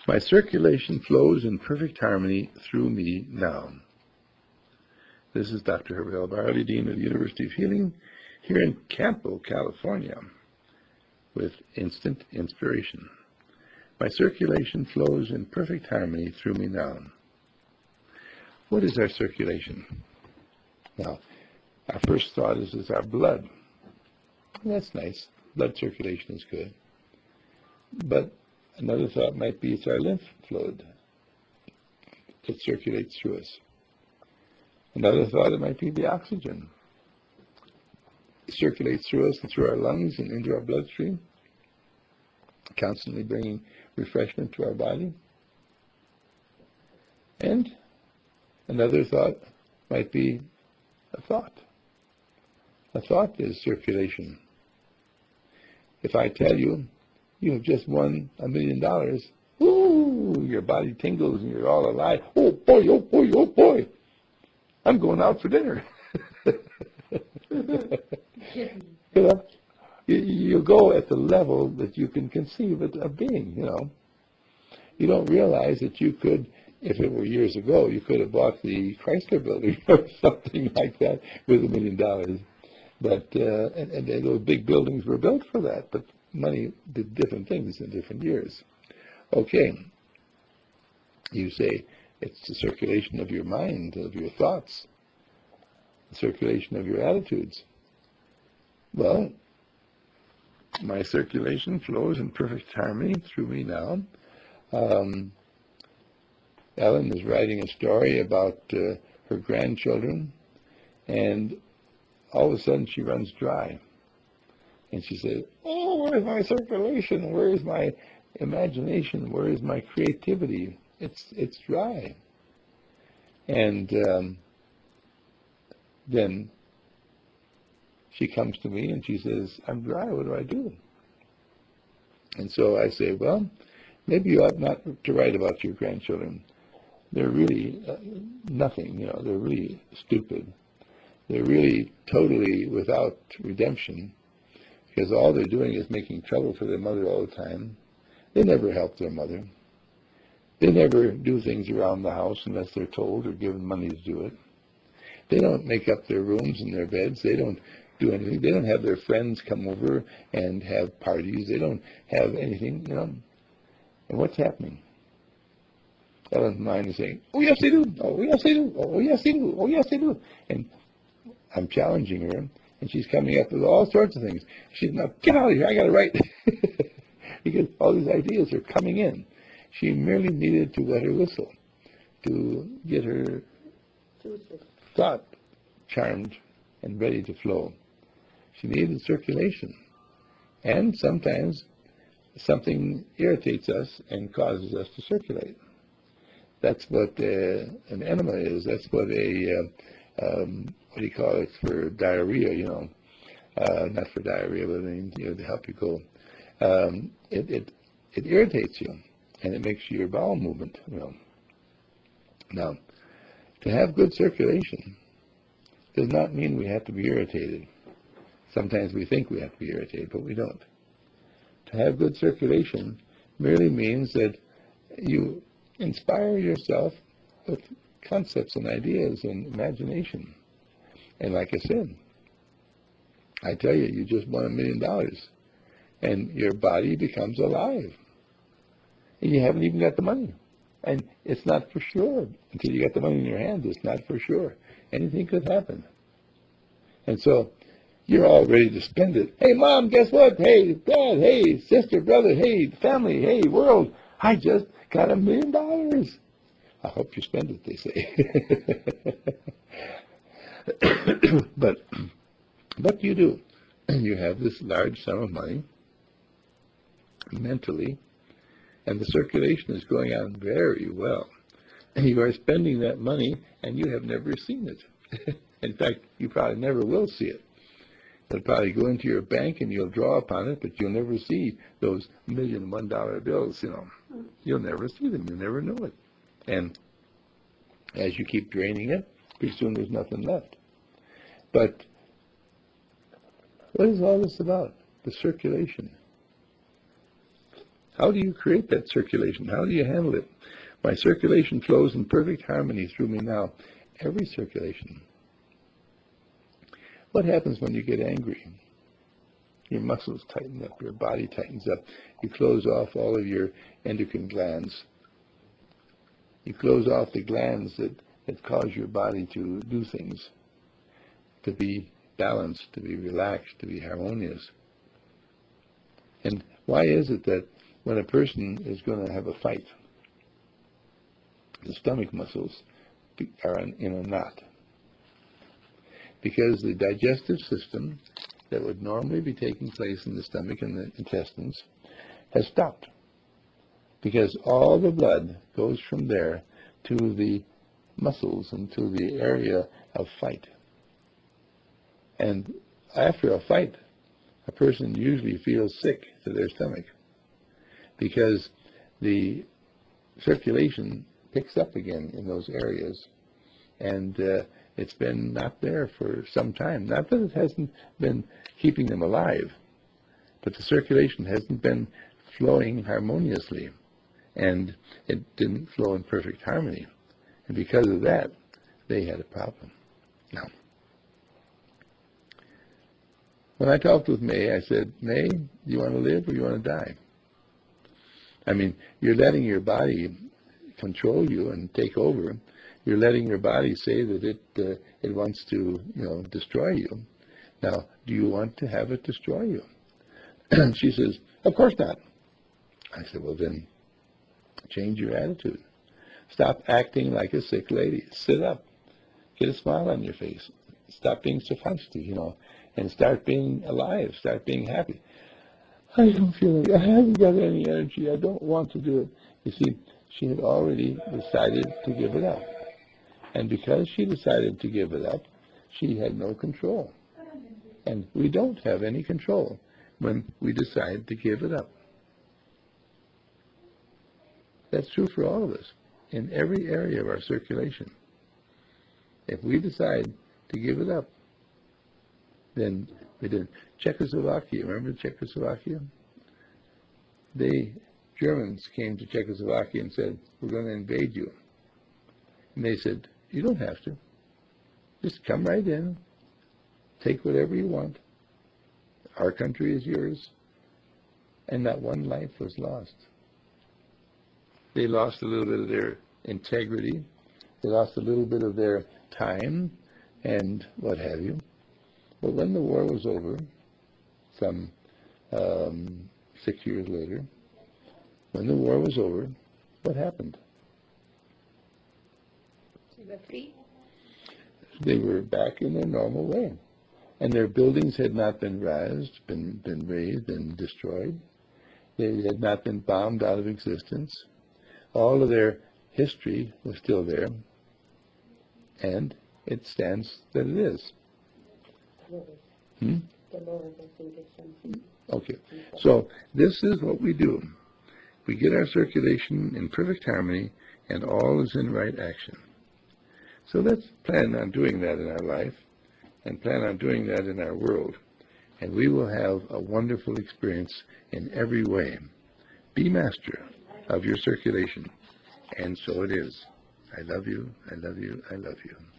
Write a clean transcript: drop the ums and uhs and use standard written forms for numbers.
My circulation flows in perfect harmony through me now. This is Dr. Herbert L. Barley, Dean of the University of Healing, here in Campo, California, with instant inspiration. My circulation flows in perfect harmony through me now. What is our circulation? Now, our first thought is our blood. That's nice. Blood circulation is good. But another thought might be it's our lymph fluid that circulates through us. Another thought, it might be the oxygen. It circulates through us and through our lungs and into our bloodstream, constantly bringing refreshment to our body. And another thought might be a thought. A thought is circulation. If I tell you, you have just won $1 million, ooh, your body tingles and you're all alive. Oh boy, oh boy, oh boy. I'm going out for dinner. You go at the level that you can conceive it of being, You don't realize that you could, if it were years ago, you could have bought the Chrysler Building or something like that with $1 million. But and those big buildings were built for that, but money did different things in different years. Okay, you say it's the circulation of your mind, of your thoughts, the circulation of your attitudes. Well, my circulation flows in perfect harmony through me now. Ellen is writing a story about her grandchildren, and all of a sudden she runs dry. And she says, oh, where's my circulation? Where's my imagination? Where is my creativity? It's dry. And then she comes to me and she says, I'm dry, what do I do? And so I say, well, maybe you ought not to write about your grandchildren. They're really nothing, they're really stupid. They're really totally without redemption, because all they're doing is making trouble for their mother all the time. They never help their mother. They never do things around the house unless they're told or given money to do it. They don't make up their rooms and their beds. They don't do anything. They don't have their friends come over and have parties. They don't have anything, And what's happening? Ellen's mind is saying, oh, yes, they do. Oh, yes, they do. Oh, yes, they do. Oh, yes, they do. And I'm challenging her, and she's coming up with all sorts of things. She's, now, get out of here. I got to write. Because all these ideas are coming in. She merely needed to wet her whistle to get her thought charmed and ready to flow. She needed circulation. And sometimes something irritates us and causes us to circulate. That's what an enema is. That's what what do you call it, for diarrhea, not for diarrhea, but to help you go. It irritates you, and it makes your bowel movement, Now, to have good circulation does not mean we have to be irritated. Sometimes we think we have to be irritated, but we don't. To have good circulation merely means that you inspire yourself with concepts and ideas and imagination. And like I said, I tell you, you just won $1 million, and your body becomes alive. And you haven't even got the money. And it's not for sure. Until you get the money in your hand, it's not for sure. Anything could happen. And so you're all ready to spend it. Hey, Mom, guess what? Hey, Dad, hey, sister, brother, hey, family, hey, world, I just got $1 million. I hope you spend it, they say. But what do you do? You have this large sum of money mentally, and the circulation is going on very well. And you are spending that money, and you have never seen it. In fact, you probably never will see it. It'll probably go into your bank, and you'll draw upon it, but you'll never see those $1 million $1 bills, You'll never see them. You'll never know it. And as you keep draining it, pretty soon there's nothing left. But what is all this about? The circulation. How do you create that circulation? How do you handle it? My circulation flows in perfect harmony through me now. Every circulation. What happens when you get angry? Your muscles tighten up, your body tightens up. You close off all of your endocrine glands. You close off the glands that cause your body to do things, to be balanced, to be relaxed, to be harmonious. And why is it that when a person is going to have a fight, the stomach muscles are in a knot? Because the digestive system that would normally be taking place in the stomach and the intestines has stopped. Because all the blood goes from there to the muscles and to the area of fight. And after a fight, a person usually feels sick to their stomach because the circulation picks up again in those areas, and it's been not there for some time. Not that it hasn't been keeping them alive, but the circulation hasn't been flowing harmoniously, and it didn't flow in perfect harmony. And because of that, they had a problem. Now, when I talked with May, I said, May, do you want to live or do you want to die? I mean, you're letting your body control you and take over. You're letting your body say that it wants to, destroy you. Now, do you want to have it destroy you? She says, of course not. I said, well, then change your attitude. Stop acting like a sick lady. Sit up. Get a smile on your face. Stop being so feisty, and start being alive. Start being happy. I don't feel like I haven't got any energy. I don't want to do it. You see, she had already decided to give it up. And because she decided to give it up, she had no control. And we don't have any control when we decide to give it up. That's true for all of us, in every area of our circulation. If we decide to give it up, then we did. Czechoslovakia, remember Czechoslovakia? Germans came to Czechoslovakia and said, we're going to invade you. And they said, you don't have to. Just come right in. Take whatever you want. Our country is yours. And not one life was lost. They lost a little bit of their integrity. They lost a little bit of their time and what have you. But when the war was over, some 6 years later, when the war was over, what happened? They were free. They were back in their normal way. And their buildings had not been razed, been razed and destroyed. They had not been bombed out of existence. All of their history was still there. And it stands that it is. Okay. So this is what we do. We get our circulation in perfect harmony, and all is in right action. So let's plan on doing that in our life, and plan on doing that in our world, and we will have a wonderful experience in every way. Be master of your circulation, and so it is. I love you, I love you, I love you.